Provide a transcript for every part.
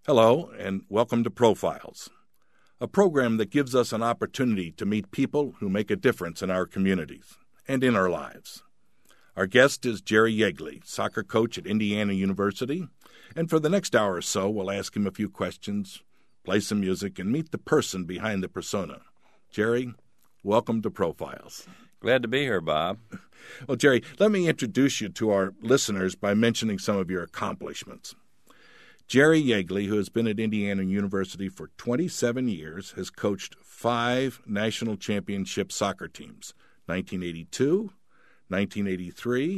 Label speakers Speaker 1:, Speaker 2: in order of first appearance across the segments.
Speaker 1: Hello, and welcome to Profiles, a program that gives us an opportunity to meet people who make a difference in our communities and in our lives. Our guest is Jerry Yeagley, soccer coach at Indiana University, and for the next hour or so, we'll ask him a few questions, play some music, and meet the person behind the persona. Jerry, welcome to Profiles.
Speaker 2: Glad to be here, Bob.
Speaker 1: Well, Jerry, let me introduce you to our listeners by mentioning some of your accomplishments. Jerry Yeagley, who has been at Indiana University for 27 years, has coached 5 national championship soccer teams, 1982, 1983,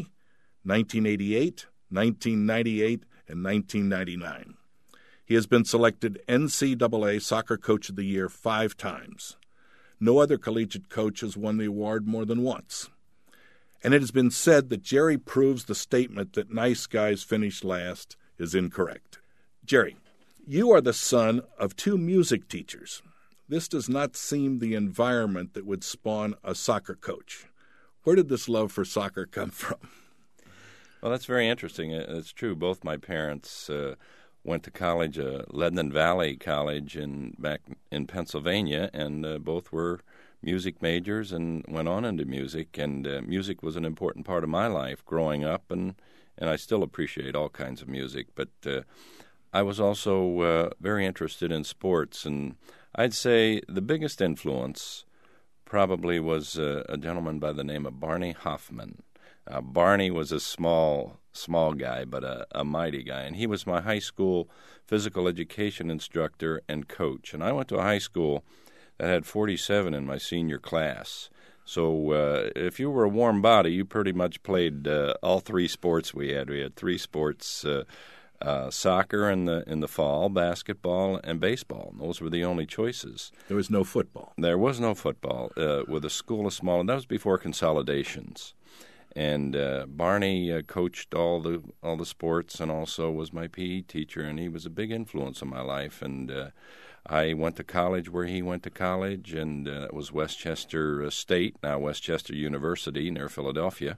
Speaker 1: 1988, 1998, and 1999. He has been selected NCAA Soccer Coach of the Year 5 times. No other collegiate coach has won the award more than once. And it has been said that Jerry proves the statement that nice guys finish last is incorrect. Jerry, you are the son of 2 music teachers. This does not seem the environment that would spawn a soccer coach. Where did this love for soccer come from?
Speaker 2: Well, that's very interesting. It's true. Both my parents went to college, Lebanon Valley College back in Pennsylvania, and both were music majors and went on into music. And music was an important part of my life growing up, and I still appreciate all kinds of music. But I was also very interested in sports, and I'd say the biggest influence probably was a gentleman by the name of Barney Hoffman. Barney was a small guy, but a mighty guy, and he was my high school physical education instructor and coach. And I went to a high school that had 47 in my senior class. So if you were a warm body, you pretty much played all 3 sports we had. We had 3 sports. Soccer in the fall, basketball, and baseball. Those were the only choices.
Speaker 1: There was no football.
Speaker 2: There was no football. With a school of small, and that was before consolidations. And Barney coached all the sports and also was my PE teacher, and he was a big influence on my life. And I went to college where he went to college, and it was Westchester State, now Westchester University near Philadelphia.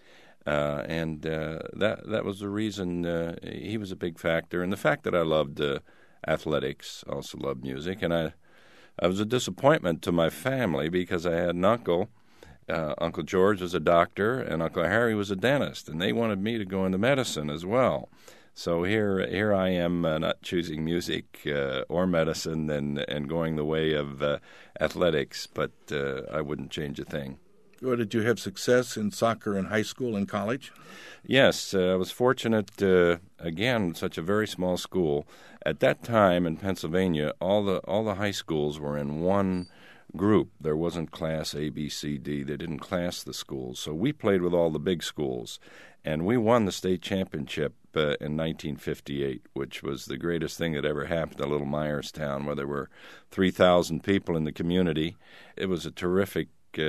Speaker 2: And that was the reason he was a big factor. And the fact that I loved athletics, also loved music. And I was a disappointment to my family because I had an uncle. Uncle George was a doctor, and Uncle Harry was a dentist. And they wanted me to go into medicine as well. So here I am not choosing music or medicine and going the way of athletics, but I wouldn't change a thing.
Speaker 1: Or did you have success in soccer in high school and college?
Speaker 2: Yes, I was fortunate, again, such a very small school. At that time in Pennsylvania, all the high schools were in one group. There wasn't class A, B, C, D. They didn't class the schools. So we played with all the big schools, and we won the state championship in 1958, which was the greatest thing that ever happened to Little Myerstown, where there were 3,000 people in the community. It was a terrific day,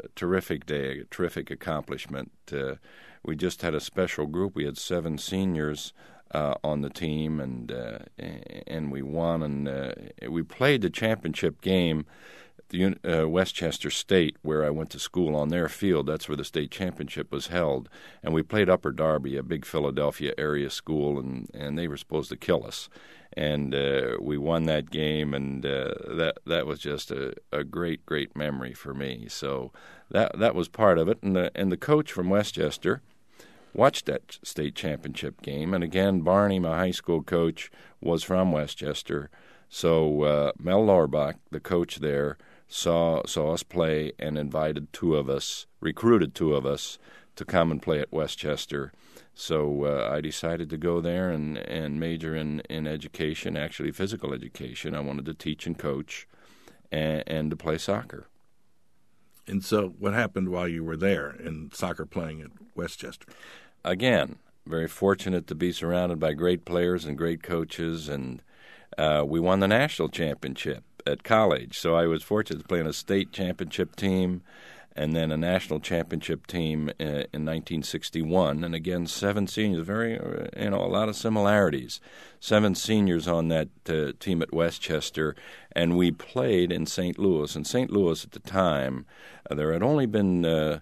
Speaker 2: a terrific accomplishment. We just had a special group. We had 7 seniors on the team, and we won. And we played the championship game at the Westchester State, where I went to school, on their field. That's where the state championship was held. And we played Upper Darby, a big Philadelphia area school, and they were supposed to kill us. And we won that game, and that was just a great memory for me. So that was part of it. And the coach from Westchester watched that state championship game. And again, Barney, my high school coach, was from Westchester. So Mel Lauerbach, the coach there, saw us play and invited 2 of us, recruited 2 of us to come and play at Westchester. So I decided to go there and major in education, actually physical education. I wanted to teach and coach and to play soccer.
Speaker 1: And so what happened while you were there in soccer playing at Westchester?
Speaker 2: Again, very fortunate to be surrounded by great players and great coaches, and we won the national championship at college. So I was fortunate to play in a state championship team and then a national championship team in 1961. And again, 7 seniors, a lot of similarities. 7 seniors on that team at Westchester, and we played in St. Louis. In St. Louis at the time, there had only been, the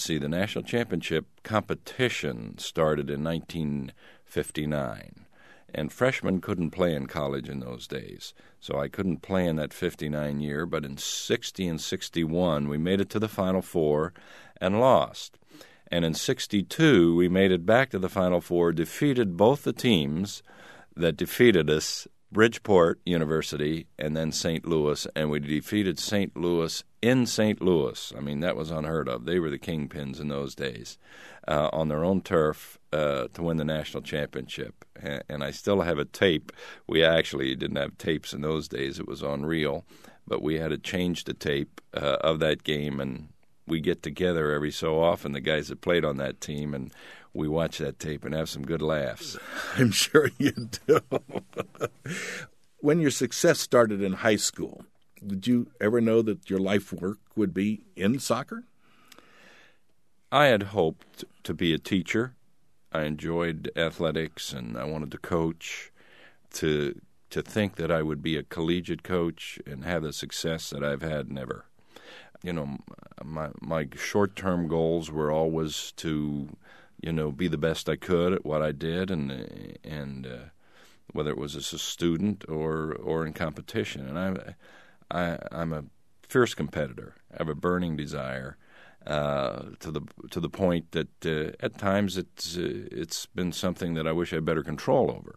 Speaker 2: national championship competition started in 1959. And freshmen couldn't play in college in those days. So I couldn't play in that 59 year, but in 60 and 61, we made it to the Final Four and lost. And in 62, we made it back to the Final Four, defeated both the teams that defeated us, Bridgeport University and then St. Louis, and we defeated St. Louis in St. Louis. I mean, that was unheard of. They were the kingpins in those days on their own turf to win the national championship. And I still have a tape. We actually didn't have tapes in those days. It was on reel, but we had to change the tape of that game, and we get together every so often, the guys that played on that team, and we watch that tape and have some good laughs.
Speaker 1: I'm sure you do. When your success started in high school, did you ever know that your life work would be in soccer?
Speaker 2: I had hoped to be a teacher. I enjoyed athletics, and I wanted to coach. To think that I would be a collegiate coach and have the success that I've had, never. You know, my short-term goals were always to, be the best I could at what I did, and whether it was as a student or in competition. And I'm a fierce competitor. I have a burning desire to the point that at times it's been something that I wish I had better control over.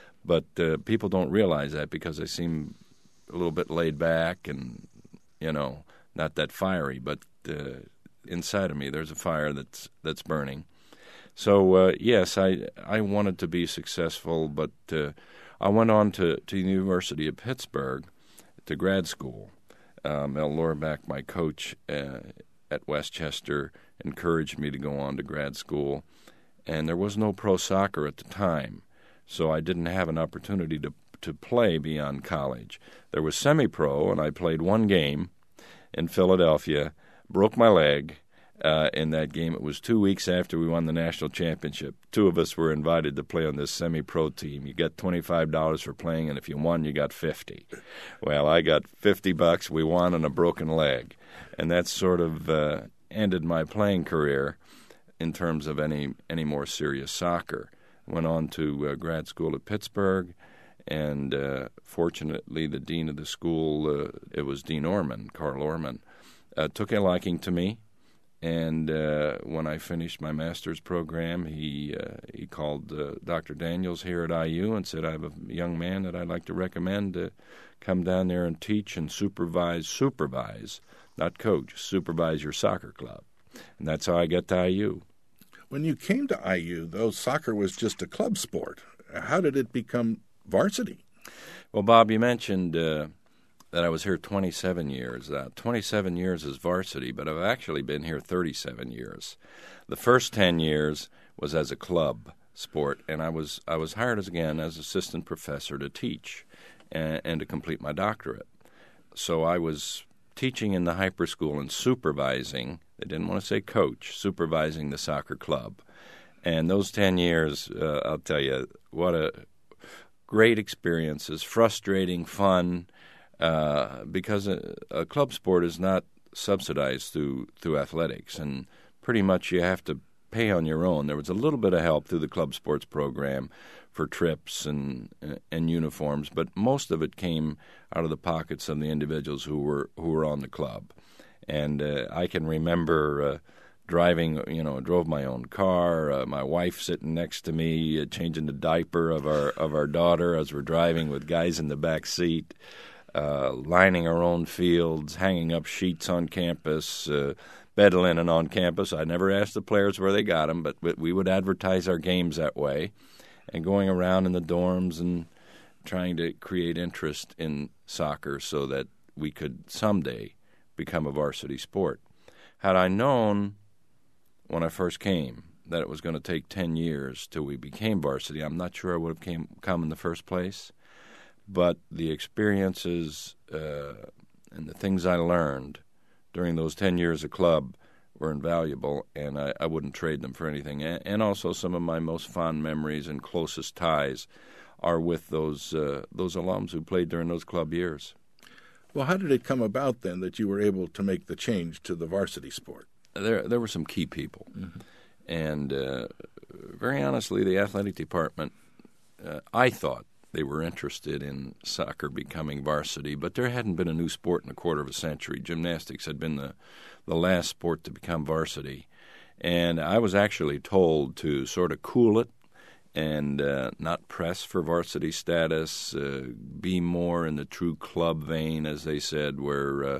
Speaker 2: But people don't realize that because they seem a little bit laid back and not that fiery. But inside of me, there's a fire that's burning. So yes, I wanted to be successful, but I went on to the University of Pittsburgh to grad school. Mel Lorbach, my coach at Westchester, encouraged me to go on to grad school, and there was no pro soccer at the time, so I didn't have an opportunity to play beyond college. There was semi-pro, and I played one game in Philadelphia, broke my leg in that game. It was 2 weeks after we won the national championship. Two of us were invited to play on this semi-pro team. You got $25 for playing, and if you won, you got $50. Well, I got $50. We won on a broken leg, and that sort of ended my playing career in terms of any more serious soccer. Went on to grad school at Pittsburgh, and fortunately the dean of the school, it was Dean Orman, Carl Orman, took a liking to me. And when I finished my master's program, he called Dr. Daniels here at IU and said, I have a young man that I'd like to recommend to come down there and teach and supervise, not coach, supervise your soccer club. And that's how I got to IU.
Speaker 1: When you came to IU, though, soccer was just a club sport. How did it become varsity?
Speaker 2: Well, Bob, you mentioned that I was here 27 years. 27 years as varsity, but I've actually been here 37 years. The first 10 years was as a club sport, and I was hired as assistant professor to teach and to complete my doctorate. So I was teaching in the hyper school and supervising. They didn't want to say coach, supervising the soccer club. And those 10 years, I'll tell you, what a great experiences, frustrating, fun, because a club sport is not subsidized through athletics, and pretty much you have to pay on your own. There was a little bit of help through the club sports program for trips and uniforms, but most of it came out of the pockets of the individuals who were on the club. And I can remember driving, drove my own car, my wife sitting next to me, changing the diaper of our daughter as we're driving with guys in the back seat, lining our own fields, hanging up sheets on campus, bed linen on campus. I never asked the players where they got them, but we would advertise our games that way, and going around in the dorms and trying to create interest in soccer so that we could someday become a varsity sport. Had I known when I first came that it was going to take 10 years till we became varsity, I'm not sure I would have come in the first place. But the experiences and the things I learned during those 10 years of club were invaluable, and I wouldn't trade them for anything. And also some of my most fond memories and closest ties are with those alums who played during those club years.
Speaker 1: Well, how did it come about then that you were able to make the change to the varsity sport?
Speaker 2: There were some key people. Mm-hmm. And very honestly, the athletic department I thought they were interested in soccer becoming varsity, but there hadn't been a new sport in a quarter of a century. Gymnastics had been the last sport to become varsity. And I was actually told to sort of cool it and not press for varsity status, be more in the true club vein, as they said, where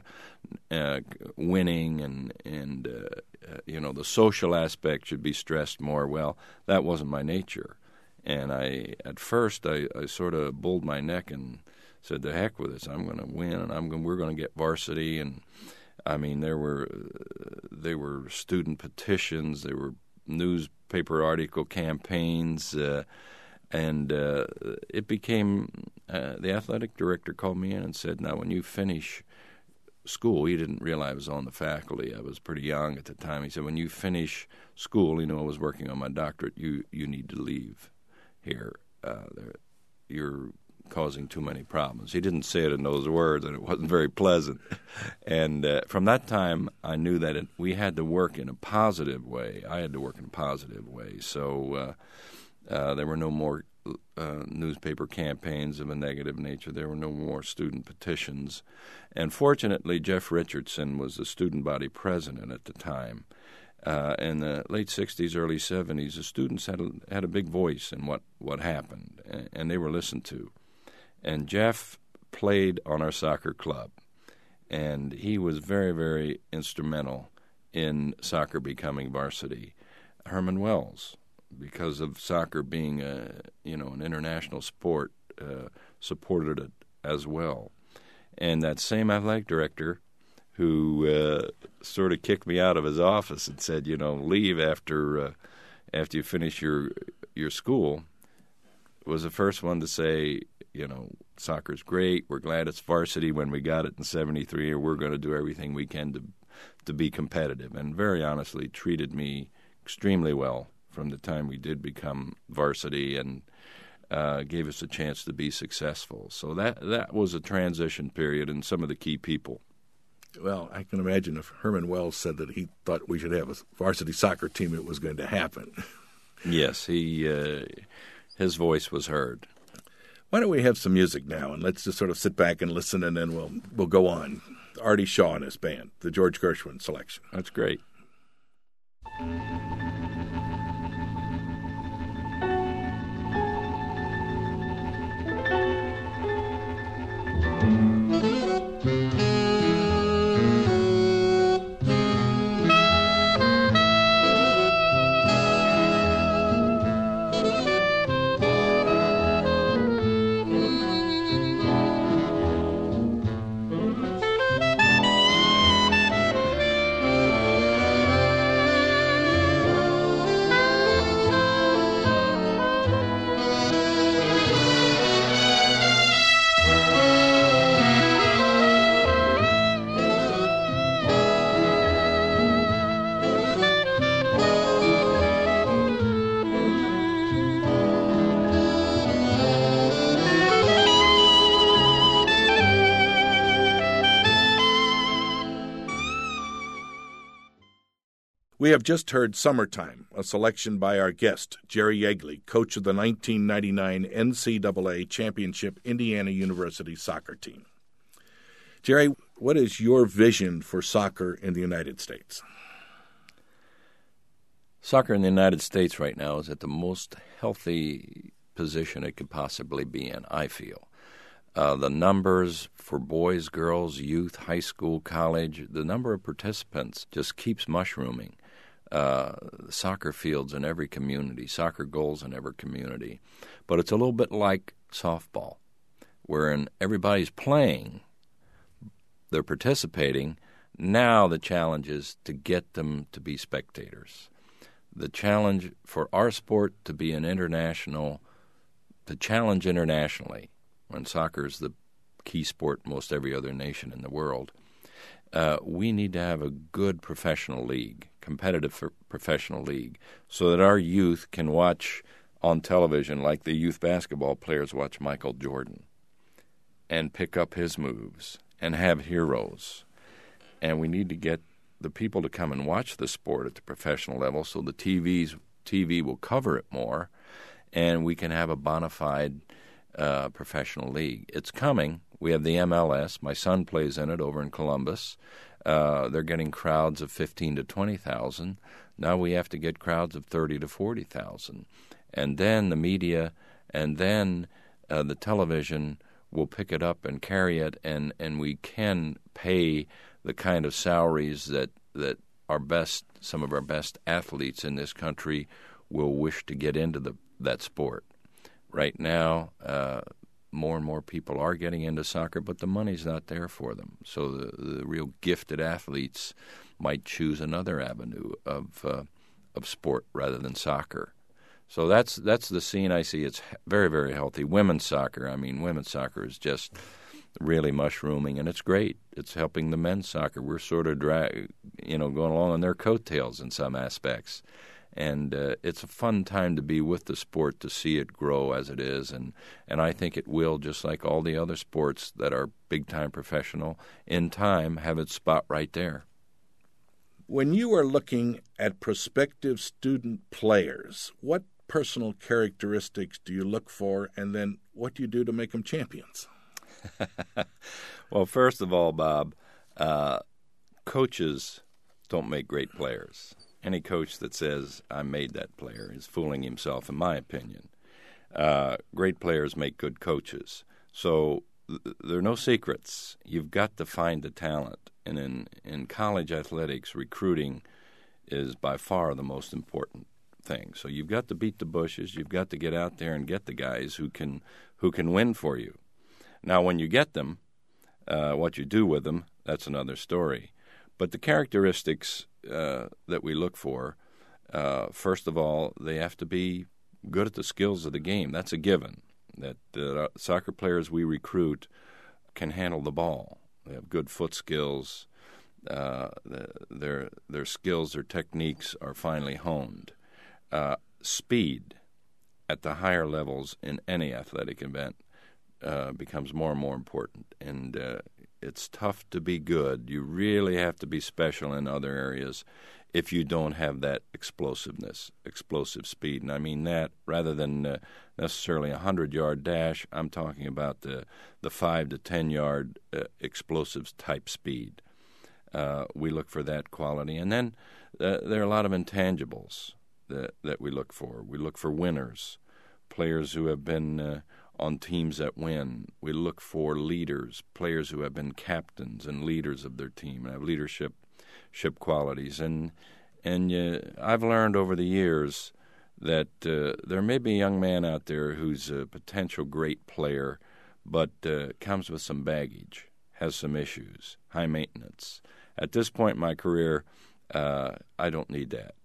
Speaker 2: winning and the social aspect should be stressed more. Well, that wasn't my nature. And at first I sort of bulled my neck and said, "The heck with this! I'm going to win, and we're going to get varsity." And I mean, there were student petitions, there were newspaper article campaigns, and it became. The athletic director called me in and said, "Now, when you finish school," he didn't realize I was on the faculty. I was pretty young at the time. He said, "When you finish school, I was working on my doctorate. You need to leave here. You're causing too many problems." He didn't say it in those words, and it wasn't very pleasant. And from that time, I knew that we had to work in a positive way. I had to work in a positive way. So there were no more newspaper campaigns of a negative nature. There were no more student petitions. And fortunately, Jeff Richardson was the student body president at the time. In the late 60s, early 70s, the students had a big voice in what happened, and they were listened to. And Jeff played on our soccer club, and he was very, very instrumental in soccer becoming varsity. Herman Wells, because of soccer being an international sport, supported it as well. And that same athletic director, who sort of kicked me out of his office and said, leave after you finish your school, was the first one to say, soccer's great. We're glad it's varsity when we got it in '73, and we're going to do everything we can to be competitive. And very honestly, treated me extremely well from the time we did become varsity, and gave us a chance to be successful. So that was a transition period, and some of the key people.
Speaker 1: Well, I can imagine if Herman Wells said that he thought we should have a varsity soccer team, it was going to happen.
Speaker 2: Yes, his voice was heard.
Speaker 1: Why don't we have some music now, and let's just sort of sit back and listen, and then we'll go on. Artie Shaw and his band, the George Gershwin selection.
Speaker 2: That's great.
Speaker 1: We have just heard Summertime, a selection by our guest, Jerry Yeagley, coach of the 1999 NCAA Championship Indiana University soccer team. Jerry, what is your vision for soccer in the United States?
Speaker 2: Soccer in the United States right now is at the most healthy position it could possibly be in, I feel. The numbers for boys, girls, youth, high school, college, the number of participants just keeps mushrooming. Soccer fields in every community, soccer goals in every community. But it's a little bit like softball, wherein everybody's playing, they're participating. Now the challenge is to get them to be spectators. The challenge for our sport to be to challenge internationally, when soccer is the key sport in most every other nation in the world, we need to have a good professional league, competitive professional league, so that our youth can watch on television like the youth basketball players watch Michael Jordan and pick up his moves and have heroes. And we need to get the people to come and watch the sport at the professional level so the TV will cover it more, and we can have a bona fide professional league. It's coming. We have the MLS. My son plays in it over in Columbus. They're getting crowds of 15 to 20,000. Now we have to get crowds of 30 to 40,000. And then the media and then the television will pick it up and carry it, and we can pay the kind of salaries that some of our best athletes in this country will wish to get into that sport. Right now, more and more people are getting into soccer, but the money's not there for them. So the real gifted athletes might choose another avenue of sport rather than soccer. So that's the scene I see. It's very, very healthy. Women's soccer is just really mushrooming, and it's great. It's helping the men's soccer. We're sort of going along on their coattails in some aspects. And it's a fun time to be with the sport, to see it grow as it is. And I think it will, just like all the other sports that are big-time professional, in time have its spot right there.
Speaker 1: When you are looking at prospective student players, what personal characteristics do you look for, and then what do you do to make them champions?
Speaker 2: Well, first of all, Bob, coaches don't make great players. Any coach that says, I made that player, is fooling himself, in my opinion. Great players make good coaches. So there are no secrets. You've got to find the talent. And in college athletics, recruiting is by far the most important thing. So you've got to beat the bushes. You've got to get out there and get the guys who can win for you. Now, when you get them, what you do with them, that's another story. But the characteristics that we look for, first of all, they have to be good at the skills of the game. That's a given, that soccer players we recruit can handle the ball. They have good foot skills. Their skills, their techniques are finely honed. Speed at the higher levels in any athletic event becomes more and more important. And it's tough to be good. You really have to be special in other areas if you don't have that explosiveness, explosive speed. And I mean that rather than necessarily a 100-yard dash, I'm talking about the 5 to 10-yard explosive type speed. We look for that quality. And then there are a lot of intangibles that we look for. We look for winners, players who have been on teams that win. We look for leaders, players who have been captains and leaders of their team and have leadership qualities. And I've learned over the years that there may be a young man out there who's a potential great player, but comes with some baggage, has some issues, high maintenance. At this point in my career, I don't need that.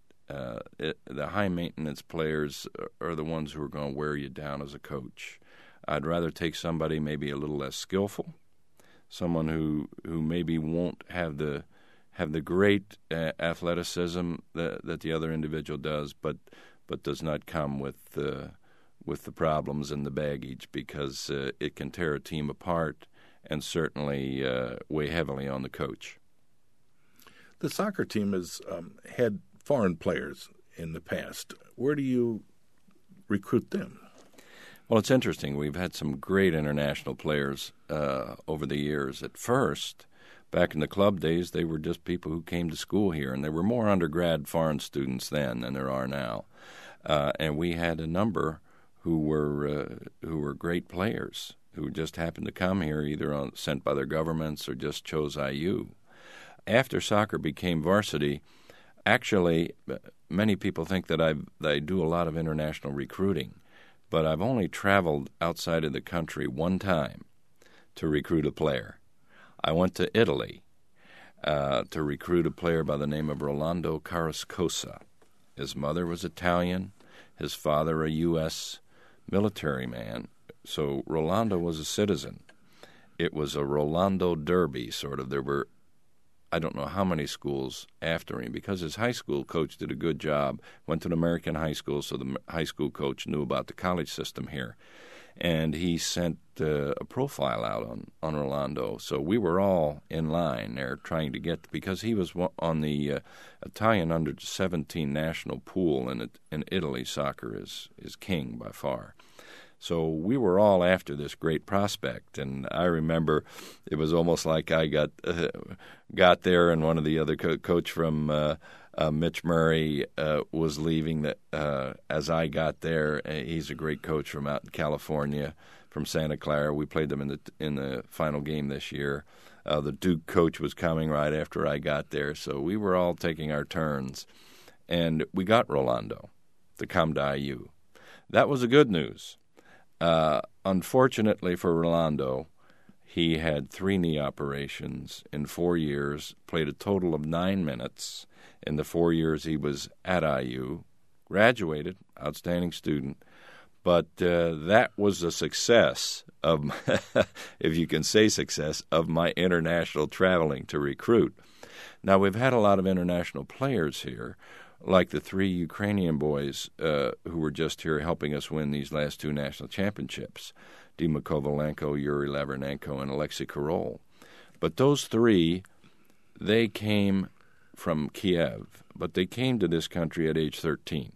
Speaker 2: The high-maintenance players are the ones who are going to wear you down as a coach. I'd rather take somebody maybe a little less skillful, someone who maybe won't have the great athleticism that the other individual does, but does not come with the problems and the baggage, because it can tear a team apart and certainly weigh heavily on the coach.
Speaker 1: The soccer team has had foreign players in the past. Where do you recruit them?
Speaker 2: Well, it's interesting. We've had some great international players over the years. At first, back in the club days, they were just people who came to school here, and there were more undergrad foreign students then than there are now. And we had a number who were great players who just happened to come here either sent by their governments or just chose IU. After soccer became varsity, actually, many people think that I do a lot of international recruiting, but I've only traveled outside of the country one time to recruit a player. I went to Italy to recruit a player by the name of Rolando Carrascosa. His mother was Italian, his father a U.S. military man, so Rolando was a citizen. It was a Rolando derby, sort of. There were I don't know how many schools after him, because his high school coach did a good job, went to an American high school, so the high school coach knew about the college system here. and he sent a profile out on Rolando. So we were all in line there trying to get, because he was on the Italian under-17 national pool, and in Italy soccer is king by far. So we were all after this great prospect, and I remember it was almost like I got there, and one of the other coach from Mitch Murray was leaving. As I got there, he's a great coach from out in California, from Santa Clara. We played them in the final game this year. The Duke coach was coming right after I got there, so we were all taking our turns, and we got Rolando to come to IU. That was the good news. Unfortunately for Rolando, he had 3 knee operations in 4 years, played a total of 9 minutes in the 4 years he was at IU, graduated, outstanding student, but that was a success of, if you can say success, of my international traveling to recruit. Now, we've had a lot of international players here, like the 3 Ukrainian boys who were just here helping us win these last 2 national championships, Dima Kovalenko, Yuri Lavernenko, and Alexei Korol. But those 3, they came from Kiev, but they came to this country at age 13,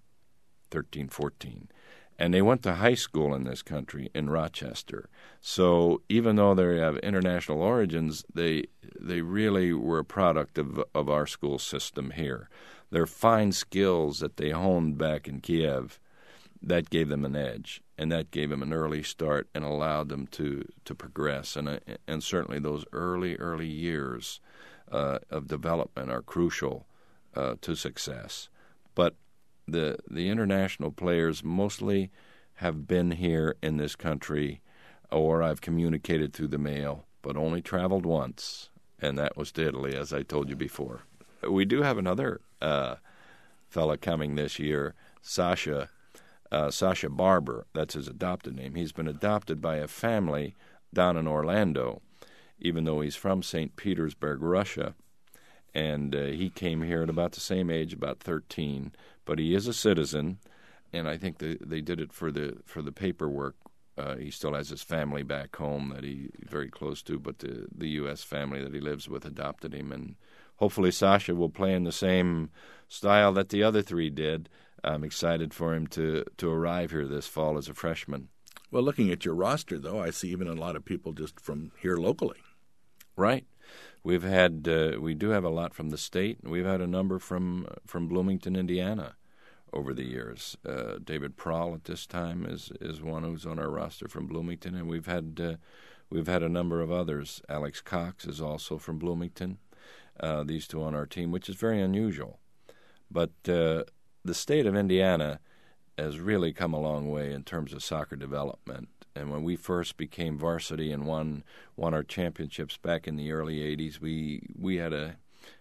Speaker 2: 14. And they went to high school in this country in Rochester. So even though they have international origins, they really were a product of our school system here. Their fine skills that they honed back in Kiev, that gave them an edge, and that gave them an early start and allowed them to progress. And certainly those early years of development are crucial to success. But the international players mostly have been here in this country, or I've communicated through the mail, but only traveled once, and that was to Italy, as I told you before. We do have another fella coming this year, Sasha Barber. That's his adopted name. He's been adopted by a family down in Orlando, even though he's from St. Petersburg, Russia. And he came here at about the same age, about 13. But he is a citizen, and I think they did it for the paperwork. He still has his family back home that he's very close to, but the U.S. family that he lives with adopted him. And hopefully Sasha will play in the same style that the other 3 did. I'm excited for him to arrive here this fall as a freshman.
Speaker 1: Well, looking at your roster, though, I see even a lot of people just from here locally.
Speaker 2: Right. We do have a lot from the state, and we've had a number from Bloomington, Indiana, over the years. David Prawl at this time is one who's on our roster from Bloomington, and we've had a number of others. Alex Cox is also from Bloomington. These 2 on our team, which is very unusual. But the state of Indiana has really come a long way in terms of soccer development. And when we first became varsity and won our championships back in the early 80s, we had a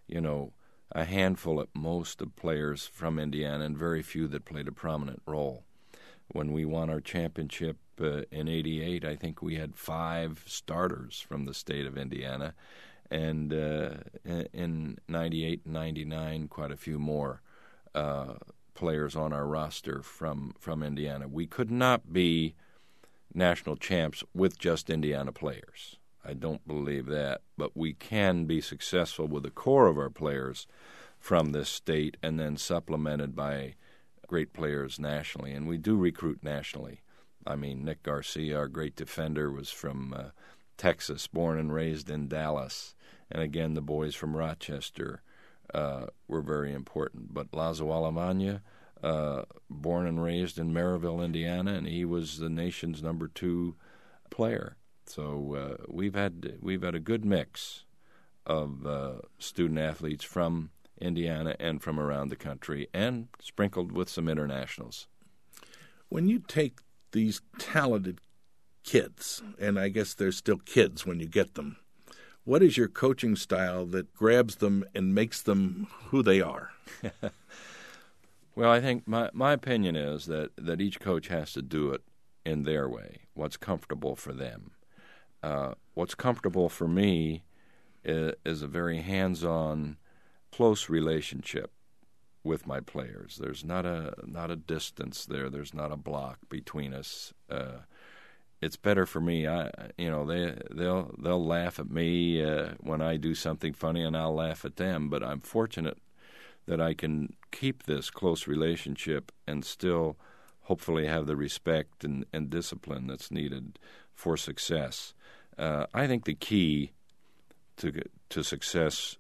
Speaker 2: handful at most of players from Indiana and very few that played a prominent role. When we won our championship in 88, I think we had 5 starters from the state of Indiana. And in 98 and 99, quite a few more players on our roster from Indiana. We could not be national champs with just Indiana players. I don't believe that. But we can be successful with the core of our players from this state and then supplemented by great players nationally. And we do recruit nationally. I mean, Nick Garcia, our great defender, was from Texas, born and raised in Dallas. And again, the boys from Rochester were very important. But Lazo Alemania, born and raised in Maryville, Indiana, and he was the nation's number 2 player. So we've had a good mix of student athletes from Indiana and from around the country, and sprinkled with some internationals.
Speaker 1: When you take these talented kids, and I guess they're still kids when you get them, what is your coaching style that grabs them and makes them who they are?
Speaker 2: Well, I think my opinion is that each coach has to do it in their way, what's comfortable for them. What's comfortable for me is a very hands-on, close relationship with my players. There's not a distance there. There's not a block between us. it's better for me. They'll laugh at me when I do something funny, and I'll laugh at them. But I'm fortunate that I can keep this close relationship and still hopefully have the respect and discipline that's needed for success. I think the key to success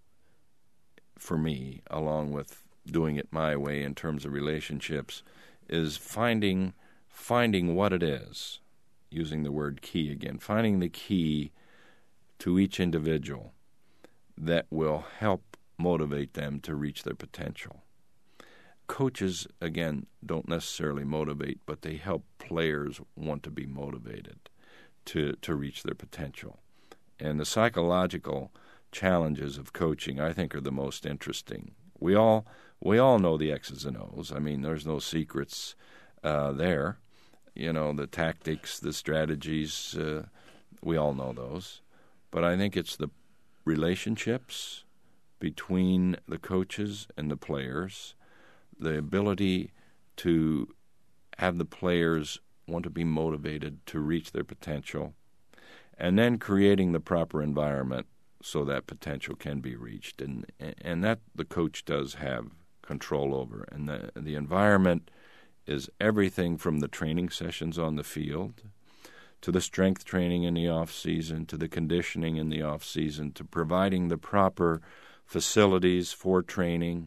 Speaker 2: for me, along with doing it my way in terms of relationships, is finding what it is, using the word key again, finding the key to each individual that will help motivate them to reach their potential. Coaches, again, don't necessarily motivate, but they help players want to be motivated to reach their potential. And the psychological challenges of coaching, I think, are the most interesting. We all know the X's and O's. I mean, there's no secrets there. The tactics, the strategies, we all know those. But I think it's the relationships between the coaches and the players, the ability to have the players want to be motivated to reach their potential, and then creating the proper environment so that potential can be reached. And that the coach does have control over. And the environment is everything from the training sessions on the field to the strength training in the off-season, to the conditioning in the off-season, to providing the proper facilities for training,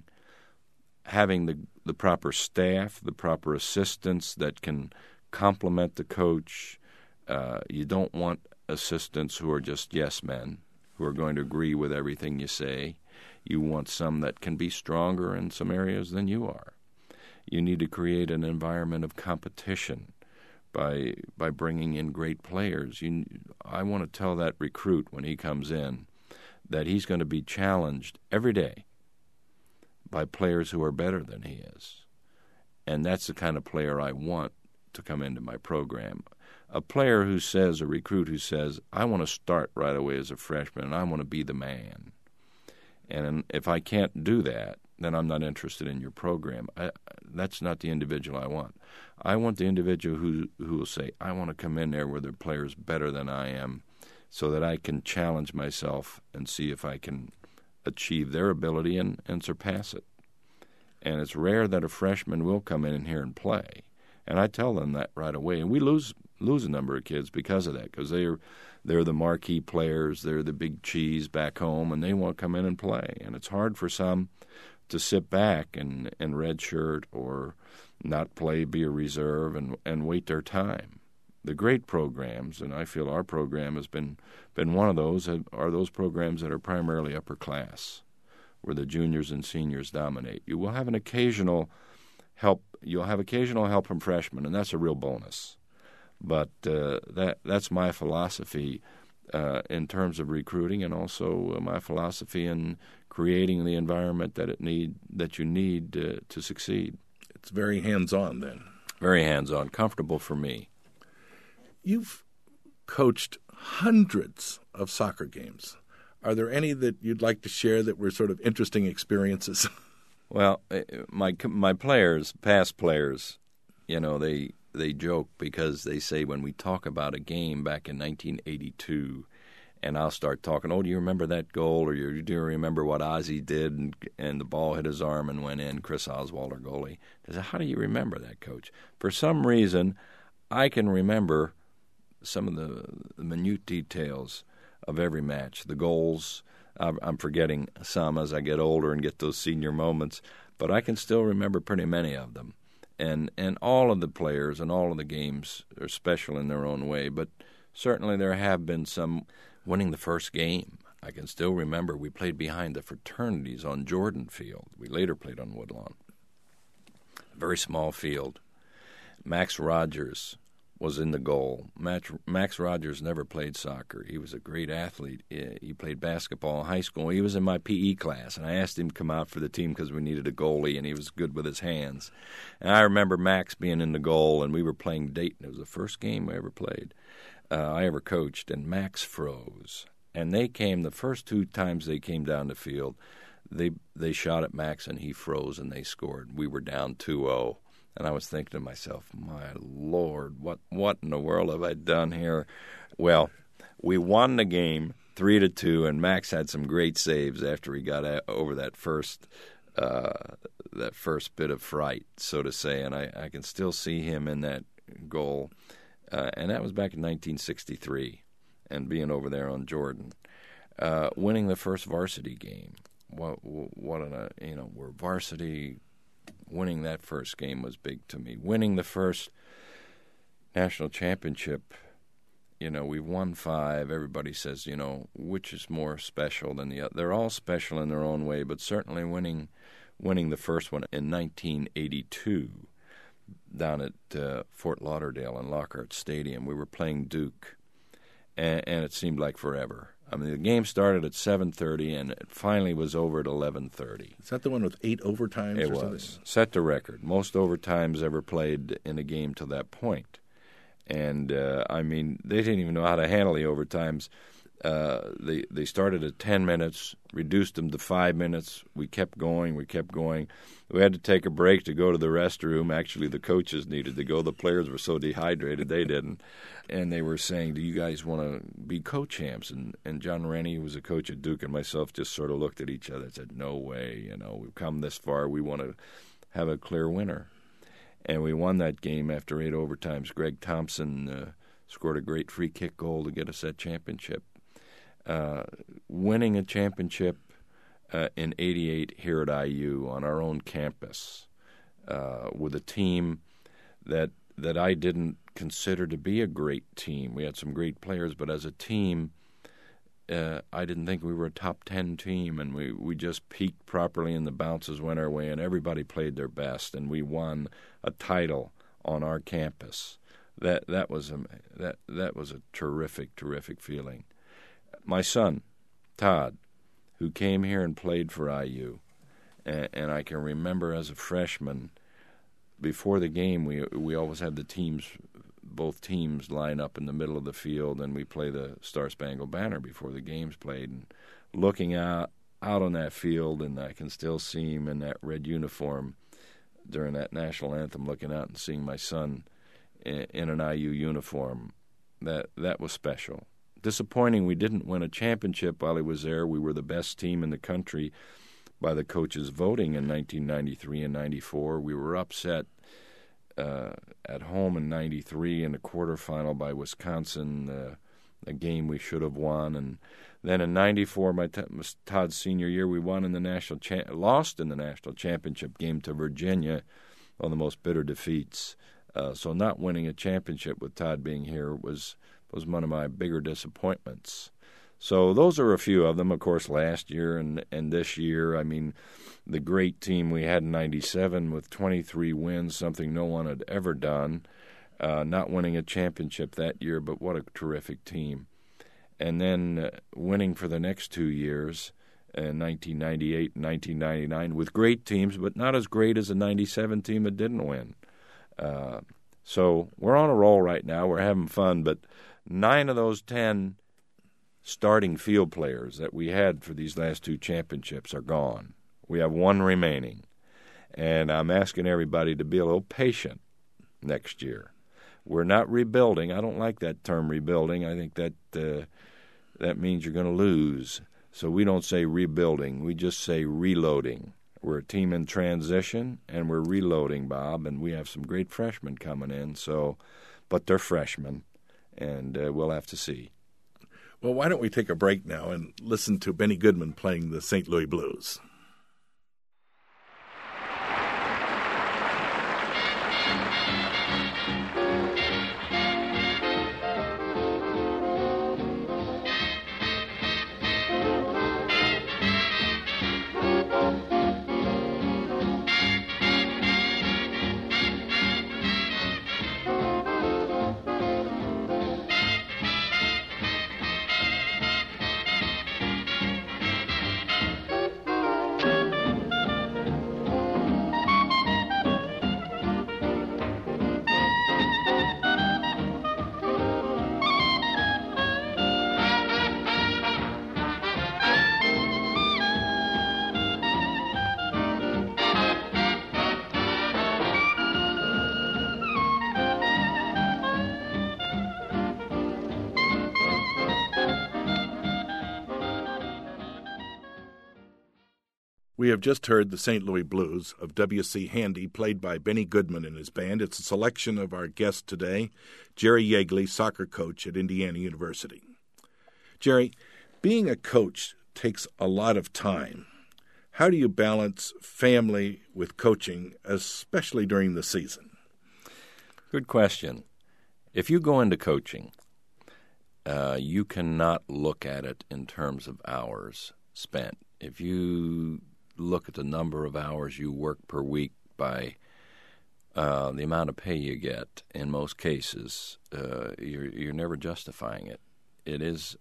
Speaker 2: having the proper staff, the proper assistants that can complement the coach. You don't want assistants who are just yes men, who are going to agree with everything you say. You want some that can be stronger in some areas than you are. You need to create an environment of competition by bringing in great players. I want to tell that recruit when he comes in that he's going to be challenged every day by players who are better than he is. And that's the kind of player I want to come into my program. A player a recruit who says, I want to start right away as a freshman and I want to be the man. And if I can't do that, then I'm not interested in your program. That's not the individual I want. I want the individual who will say, I want to come in there where the player's better than I am so that I can challenge myself and see if I can achieve their ability and surpass it. And it's rare that a freshman will come in here and play. And I tell them that right away. And we lose a number of kids because of that, because they're the marquee players, they're the big cheese back home, and they want to come in and play. And it's hard for some to sit back and redshirt or not play, be a reserve, and wait their time. The great programs, and I feel our program has been one of those, are those programs that are primarily upper class, where the juniors and seniors dominate. You will have occasional help from freshmen, and that's a real bonus. But that's my philosophy in terms of recruiting, and also my philosophy in creating the environment that you need to succeed.
Speaker 1: It's very hands-on then.
Speaker 2: Very hands-on, comfortable for me.
Speaker 1: You've coached hundreds of soccer games. Are there any that you'd like to share that were sort of interesting experiences?
Speaker 2: Well, my players, past players, they joke because they say when we talk about a game back in 1982, and I'll start talking, do you remember that goal, or do you remember what Ozzie did, and the ball hit his arm and went in, Chris Oswald, our goalie. They say, how do you remember that, Coach? For some reason, I can remember some of the minute details of every match, the goals. I'm forgetting some as I get older and get those senior moments, but I can still remember pretty many of them. And all of the players and all of the games are special in their own way, but certainly there have been some. Winning the first game, I can still remember we played behind the fraternities on Jordan Field. We later played on Woodlawn. Very small field. Max Rogers was in the goal. Max Rogers never played soccer. He was a great athlete. He played basketball in high school. He was in my PE class, and I asked him to come out for the team because we needed a goalie, and he was good with his hands. And I remember Max being in the goal, and we were playing Dayton. It was the first game we ever played. I ever coached, and Max froze. And the first two times they came down the field, they shot at Max, and he froze, and they scored. We were down 2-0. And I was thinking to myself, my Lord, what in the world have I done here? Well, we won the game 3-2, and Max had some great saves after he got over that first bit of fright, so to say. And I can still see him in that goal. And that was back in 1963, and being over there on Jordan. Winning the first varsity game. We're varsity. Winning that first game was big to me. Winning the first national championship, we won 5. Everybody says, which is more special than the other. They're all special in their own way, but certainly winning the first one in 1982 down at Fort Lauderdale in Lockhart Stadium. We were playing Duke, and it seemed like forever. I mean, the game started at 7:30, and it finally was over at 11:30.
Speaker 1: Is that the one with 8 overtimes?
Speaker 2: It was. Set the record. Most overtimes ever played in a game to that point. And, they didn't even know how to handle the overtimes. They started at 10 minutes, reduced them to 5 minutes. We kept going. We had to take a break to go to the restroom. Actually, the coaches needed to go. The players were so dehydrated, they didn't. And they were saying, do you guys want to be co-champs? And John Rennie, who was a coach at Duke, and myself just sort of looked at each other and said, no way. We've come this far. We want to have a clear winner. And we won that game after 8 overtimes. Greg Thompson scored a great free kick goal to get us that championship. Winning a championship in '88 here at IU on our own campus with a team that I didn't consider to be a great team. We had some great players, but as a team, I didn't think we were a top 10 team, and we just peaked properly, and the bounces went our way, and everybody played their best, and we won a title on our campus. That was a terrific feeling. My son, Todd, who came here and played for IU, and I can remember as a freshman, before the game, we always had both teams line up in the middle of the field, and we play the Star Spangled Banner before the game's played. And looking out on that field, and I can still see him in that red uniform during that national anthem, looking out and seeing my son in an IU uniform. That was special. Disappointing we didn't win a championship while he was there. We were the best team in the country by the coaches' voting in 1993 and 94. We were upset at home in 93 in the quarterfinal by Wisconsin, a game we should have won. And then in 94, Todd's senior year, we won in the lost in the national championship game to Virginia, one of the most bitter defeats. So not winning a championship with Todd being here was one of my bigger disappointments. So those are a few of them. Of course, last year and this year, the great team we had in 97 with 23 wins, something no one had ever done, not winning a championship that year, but what a terrific team. And then winning for the next 2 years, in 1998 and 1999, with great teams, but not as great as the 97 team that didn't win. So we're on a roll right now. We're having fun, but 9 of those 10 starting field players that we had for these last 2 championships are gone. We have 1 remaining, and I'm asking everybody to be a little patient next year. We're not rebuilding. I don't like that term rebuilding. I think that means you're going to lose. So we don't say rebuilding. We just say reloading. We're a team in transition, and we're reloading, Bob, and we have some great freshmen coming in. But they're freshmen, and we'll have to see.
Speaker 1: Well, why don't we take a break now and listen to Benny Goodman playing the St. Louis Blues. We have just heard the St. Louis Blues of W.C. Handy, played by Benny Goodman and his band. It's a selection of our guest today, Jerry Yeagley, soccer coach at Indiana University. Jerry, being a coach takes a lot of time. How do you balance family with coaching, especially during the season?
Speaker 2: Good question. If you go into coaching, you cannot look at it in terms of hours spent. If you look at the number of hours you work per week by the amount of pay you get, in most cases, you're never justifying it. It is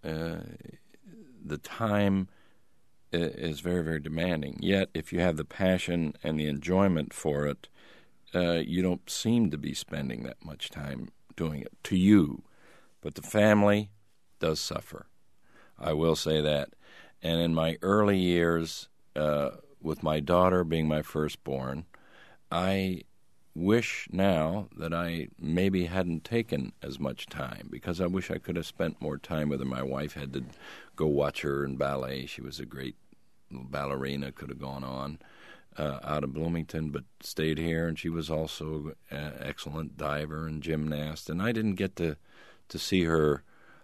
Speaker 2: the time is very, very demanding. Yet, if you have the passion and the enjoyment for it, you don't seem to be spending that much time doing it to you. But the family does suffer. I will say that. And in my early years, with my daughter being my firstborn, I wish now that I maybe hadn't taken as much time, because I wish I could have spent more time with her. My wife had to go watch her in ballet. She was a great little ballerina, could have gone on out of Bloomington, but stayed here, and she was also an excellent diver and gymnast. And I didn't get to see her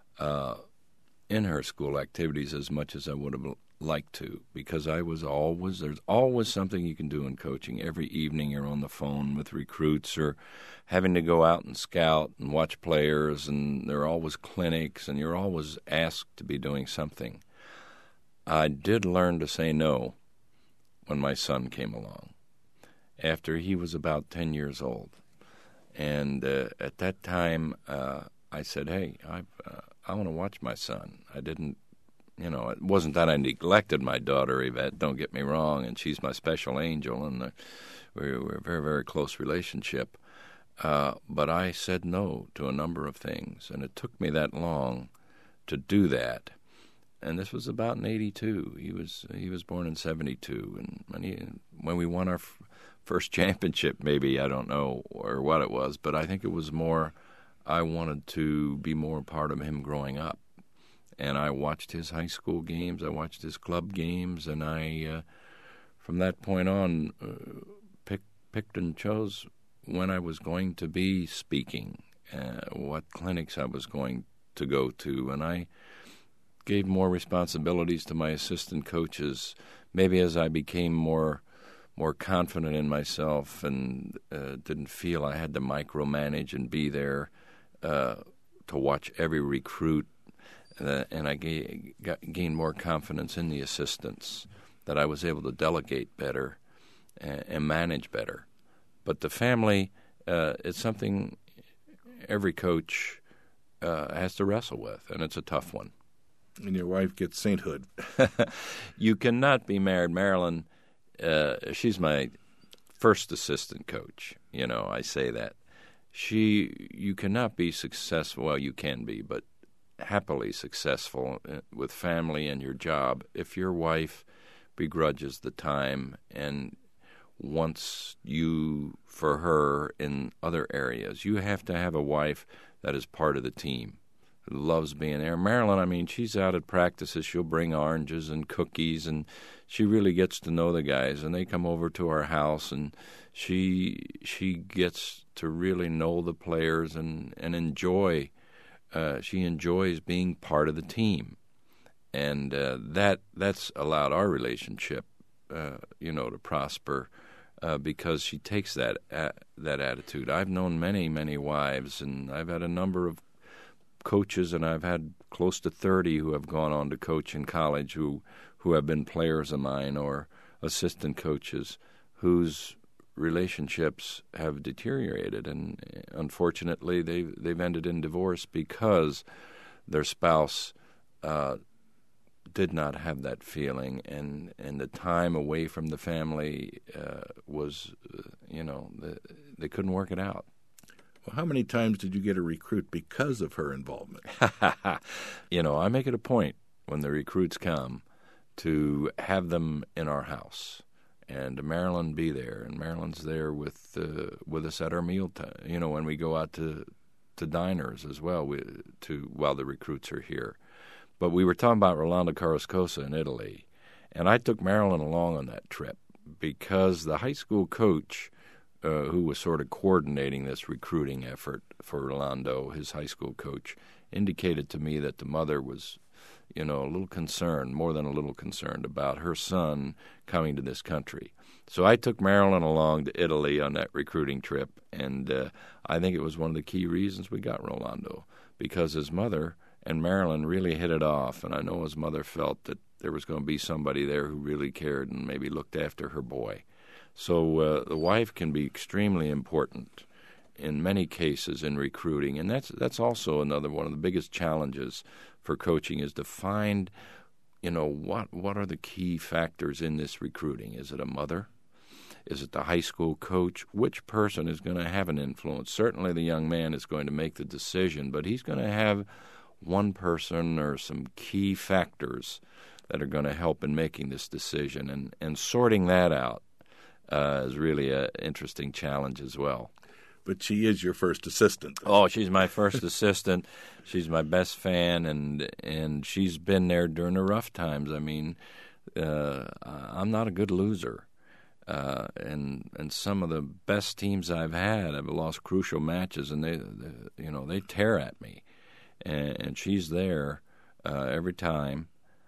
Speaker 2: in her school activities as much as I would have liked to, because there's always something you can do in coaching. Every evening you're on the phone with recruits or having to go out and scout and watch players, and there are always clinics, and you're always asked to be doing something. I did learn to say no when my son came along, after he was about 10 years old. And at that time, I said, hey, I want to watch my son. I didn't, it wasn't that I neglected my daughter, Yvette, don't get me wrong, and she's my special angel, and we're a very, very close relationship. But I said no to a number of things, and it took me that long to do that. And this was about in '82. He was born in '72, and when we won our first championship, maybe, I don't know, or what it was, but I think it was more I wanted to be more a part of him growing up. And I watched his high school games, I watched his club games, and I, from that point on, picked and chose when I was going to be speaking, what clinics I was going to go to, and I gave more responsibilities to my assistant coaches, maybe as I became more confident in myself and didn't feel I had to micromanage and be there to watch every recruit. And I gained more confidence in the assistants, that I was able to delegate better and manage better. But the family, it's something every coach has to wrestle with, and it's a tough one.
Speaker 1: And your wife gets sainthood.
Speaker 2: You cannot be married. Marilyn, she's my first assistant coach. I say that. You cannot be successful. Well, you can be, but happily successful with family and your job if your wife begrudges the time and wants you for her in other areas. You have to have a wife that is part of the team, who loves being there. Marilyn, she's out at practices. She'll bring oranges and cookies, and she really gets to know the guys, and they come over to our house, and she gets to really know the players and enjoy. She enjoys being part of the team, and that's allowed our relationship, to prosper, because she takes that attitude. I've known many, many wives, and I've had a number of coaches, and I've had close to 30 who have gone on to coach in college who have been players of mine or assistant coaches whose relationships have deteriorated, and unfortunately they've ended in divorce because their spouse did not have that feeling, and the time away from the family was, they couldn't work it out.
Speaker 1: Well, how many times did you get a recruit because of her involvement?
Speaker 2: I make it a point when the recruits come to have them in our house, and Marilyn be there, and Marilyn's there with us at our mealtime. When we go out to diners as well, while the recruits are here. But we were talking about Rolando Carrascosa in Italy, And I took Marilyn along on that trip because the high school coach who was sort of coordinating this recruiting effort for Rolando, his high school coach, indicated to me that the mother was, a little concerned, more than a little concerned, about her son coming to this country. So I took Marilyn along to Italy on that recruiting trip, and I think it was one of the key reasons we got Rolando, because his mother and Marilyn really hit it off, and I know his mother felt that there was going to be somebody there who really cared and maybe looked after her boy. So the wife can be extremely important in many cases in recruiting, and that's also another one of the biggest challenges for coaching, is to find, what are the key factors in this recruiting? Is it a mother? Is it the high school coach? Which person is going to have an influence? Certainly the young man is going to make the decision, but he's going to have one person or some key factors that are going to help in making this decision, and sorting that out is really an interesting challenge as well.
Speaker 1: But she is your first assistant.
Speaker 2: Oh, she's my first assistant. She's my best fan, and she's been there during the rough times. I mean, I'm not a good loser. And some of the best teams I've had, I've lost crucial matches, and they tear at me. And she's there every time,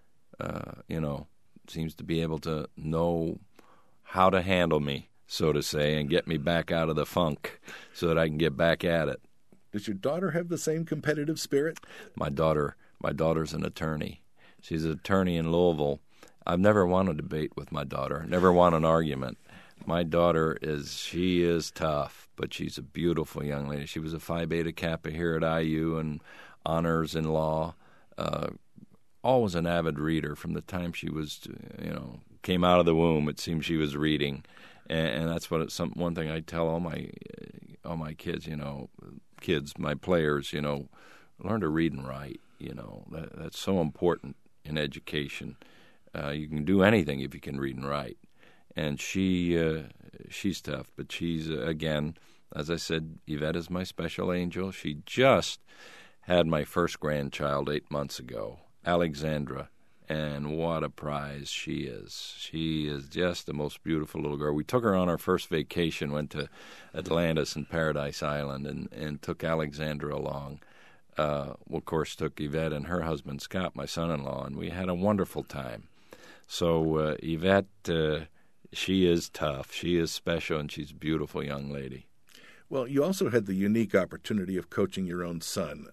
Speaker 2: seems to be able to know how to handle me, so to say, and get me back out of the funk so that I can get back at it.
Speaker 1: Does your daughter have the same competitive spirit?
Speaker 2: My daughter's an attorney. She's an attorney in Louisville. I've never won a debate with my daughter, never won an argument. My daughter she is tough, but she's a beautiful young lady. She was a Phi Beta Kappa here at IU and honors in law. Always an avid reader from the time she was, came out of the womb. It seemed she was reading, and that's one thing I tell all my kids. My players, learn to read and write. That's so important in education. You can do anything if you can read and write. And she's tough, but she's, again, as I said, Yvette is my special angel. She just had my first grandchild 8 months ago, Alexandra, and what a prize she is. She is just the most beautiful little girl. We took her on our first vacation, went to Atlantis and Paradise Island, and took Alexandra along. Of course, took Yvette and her husband, Scott, my son-in-law, and we had a wonderful time. So Yvette, she is tough, she is special, and she's a beautiful young lady.
Speaker 1: Well, you also had the unique opportunity of coaching your own son.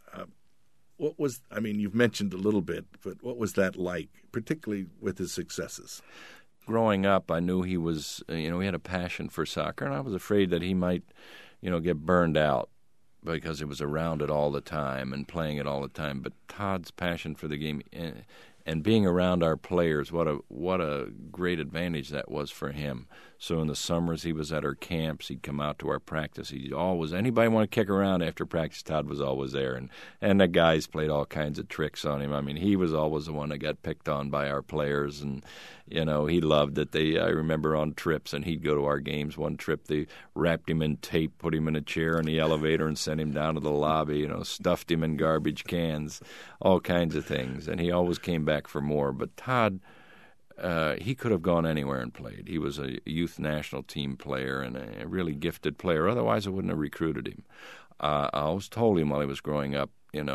Speaker 1: You've mentioned a little bit, but what was that like, particularly with his successes?
Speaker 2: Growing up, I knew he was, he had a passion for soccer, and I was afraid that he might, get burned out because he was around it all the time and playing it all the time. But Todd's passion for the game and being around our players, what a great advantage that was for him. So in the summers, he was at our camps. He'd come out to our practice. Anybody want to kick around after practice, Todd was always there. And the guys played all kinds of tricks on him. I mean, he was always the one that got picked on by our players. And, he loved it. I remember on trips, and he'd go to our games. One trip, they wrapped him in tape, put him in a chair in the elevator, and sent him down to the lobby, stuffed him in garbage cans, all kinds of things. And he always came back for more. But Todd, he could have gone anywhere and played. He was a youth national team player and a really gifted player. Otherwise, I wouldn't have recruited him. I always told him while he was growing up,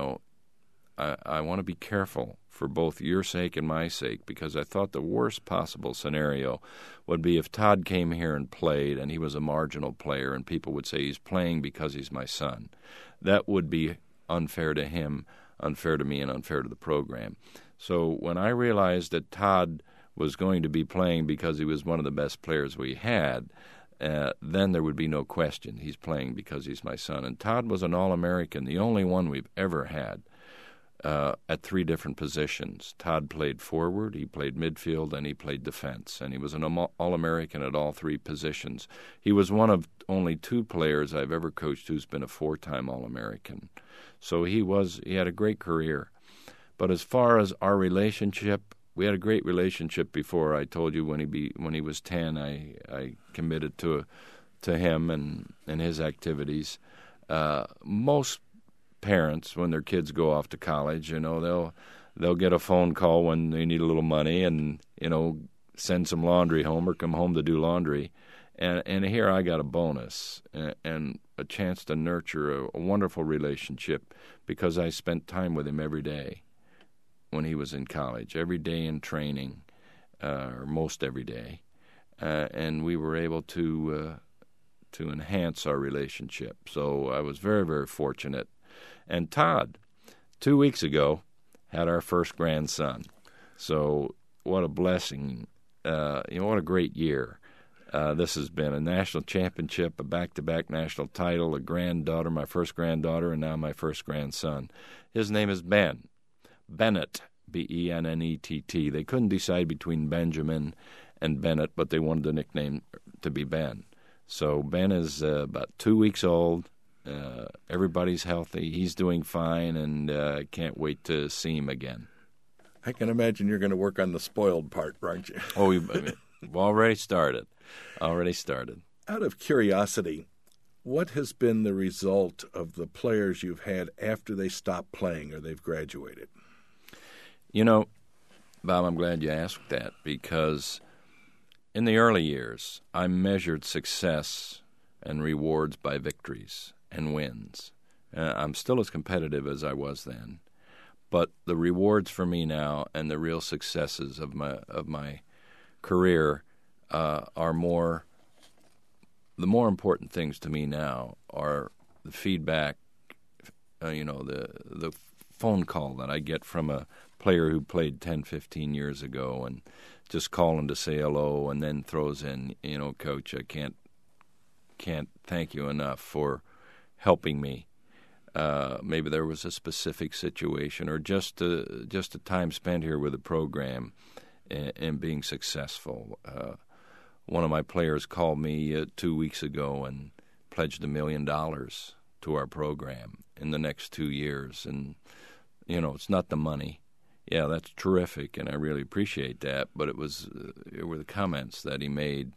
Speaker 2: I want to be careful for both your sake and my sake, because I thought the worst possible scenario would be if Todd came here and played and he was a marginal player and people would say he's playing because he's my son. That would be unfair to him, unfair to me, and unfair to the program. So when I realized that Todd was going to be playing because he was one of the best players we had, then there would be no question. He's playing because he's my son. And Todd was an All-American, the only one we've ever had at 3 different positions. Todd played forward, he played midfield, and he played defense. And he was an All-American at all 3 positions. He was one of only 2 players I've ever coached who's been a 4-time All-American. So he had a great career. But as far as our relationship, we had a great relationship before. I told you when he was 10, I committed to him and his activities. Most parents, when their kids go off to college, they'll get a phone call when they need a little money and, send some laundry home or come home to do laundry. And here I got a bonus and a chance to nurture a wonderful relationship because I spent time with him every day when he was in college, every day in training, or most every day. And we were able to enhance our relationship. So I was very, very fortunate. And Todd, 2 weeks ago, had our first grandson. So what a blessing. What a great year. This has been a national championship, a back-to-back national title, a granddaughter, my first granddaughter, and now my first grandson. His name is Ben. Bennett, Bennett. They couldn't decide between Benjamin and Bennett, but they wanted the nickname to be Ben. So Ben is about 2 weeks old. Everybody's healthy. He's doing fine, and can't wait to see him again.
Speaker 1: I can imagine you're going to work on the spoiled part, aren't you?
Speaker 2: Oh, we've already started. Out
Speaker 1: of curiosity, what has been the result of the players you've had after they stop playing or they've graduated?
Speaker 2: Bob, I'm glad you asked that because in the early years, I measured success and rewards by victories and wins. I'm still as competitive as I was then, but the rewards for me now and the real successes of my career are more. The more important things to me now are the feedback, the phone call that I get from a player who played 10, 15 years ago and just calling to say hello and then throws in, Coach, I can't thank you enough for helping me. Maybe there was a specific situation or just a time spent here with the program and being successful. One of my players called me 2 weeks ago and pledged $1 million to our program in the next 2 years. And, it's not the money. Yeah, that's terrific, and I really appreciate that. But it were the comments that he made.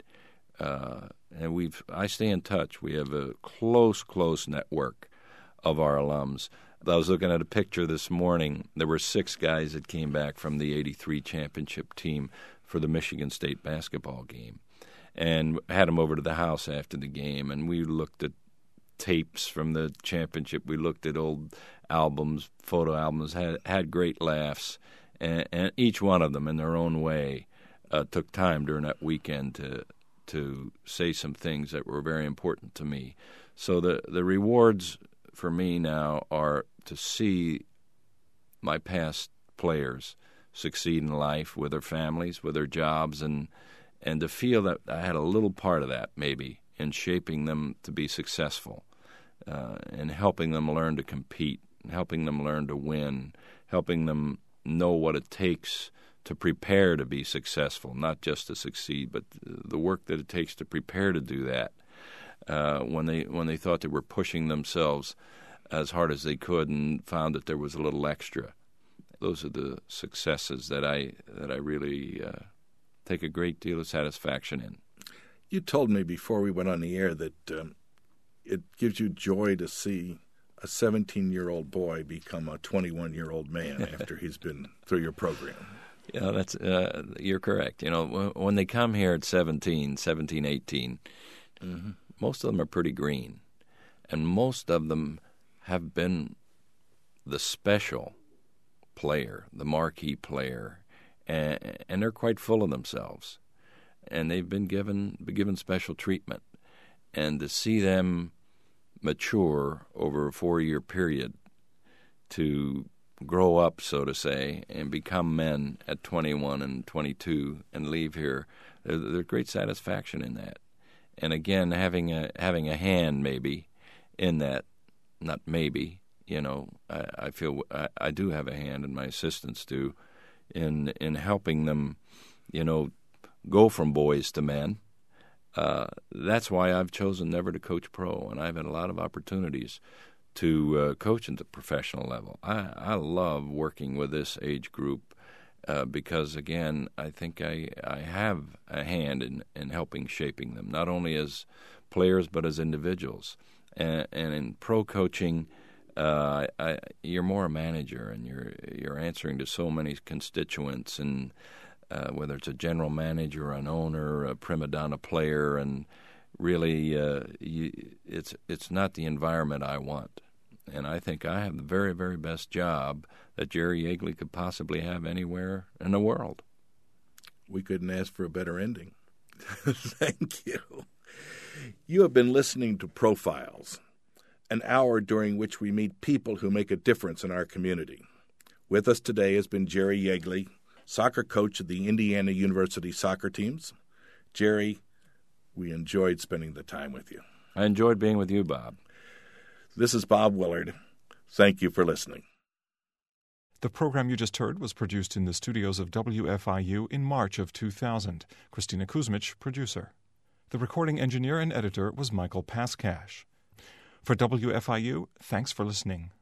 Speaker 2: And I stay in touch. We have a close network of our alums. I was looking at a picture this morning. There were 6 guys that came back from the '83 championship team for the Michigan State basketball game, and had them over to the house after the game, and we looked at tapes from the championship. We looked at old albums, photo albums, had great laughs, and each one of them in their own way took time during that weekend to say some things that were very important to me. So the rewards for me now are to see my past players succeed in life with their families, with their jobs, and to feel that I had a little part of that maybe in shaping them to be successful, and helping them learn to compete, helping them learn to win, helping them know what it takes to prepare to be successful, not just to succeed, but the work that it takes to prepare to do that. When they thought they were pushing themselves as hard as they could and found that there was a little extra. Those are the successes that I really take a great deal of satisfaction in.
Speaker 1: You told me before we went on the air that it gives you joy to see a 17-year-old boy become a 21-year-old man after he's been through your program.
Speaker 2: Yeah, that's you're correct. When they come here at 17, 18, mm-hmm. Most of them are pretty green, and most of them have been the special player, the marquee player, and they're quite full of themselves, and they've been given special treatment, and to see them mature over a 4-year period to grow up, so to say, and become men at 21 and 22 and leave here, there's great satisfaction in that. And again, having a hand maybe in that, not maybe, I feel I do have a hand, and my assistants do, in helping them, go from boys to men. That's why I've chosen never to coach pro, and I've had a lot of opportunities to coach at the professional level. I love working with this age group because, again, I think I have a hand in helping shaping them, not only as players but as individuals. And in pro coaching, you're more a manager, and you're answering to so many constituents, and whether it's a general manager, an owner, a prima donna player, and really it's not the environment I want. And I think I have the very, very best job that Jerry Yeagley could possibly have anywhere in the world.
Speaker 1: We couldn't ask for a better ending. Thank you. You have been listening to Profiles, an hour during which we meet people who make a difference in our community. With us today has been Jerry Yeagley, soccer coach of the Indiana University soccer teams. Jerry, we enjoyed spending the time with you.
Speaker 2: I enjoyed being with you, Bob.
Speaker 1: This is Bob Willard. Thank you for listening.
Speaker 3: The program you just heard was produced in the studios of WFIU in March of 2000. Christina Kuzmich, producer. The recording engineer and editor was Michael Paskash. For WFIU, thanks for listening.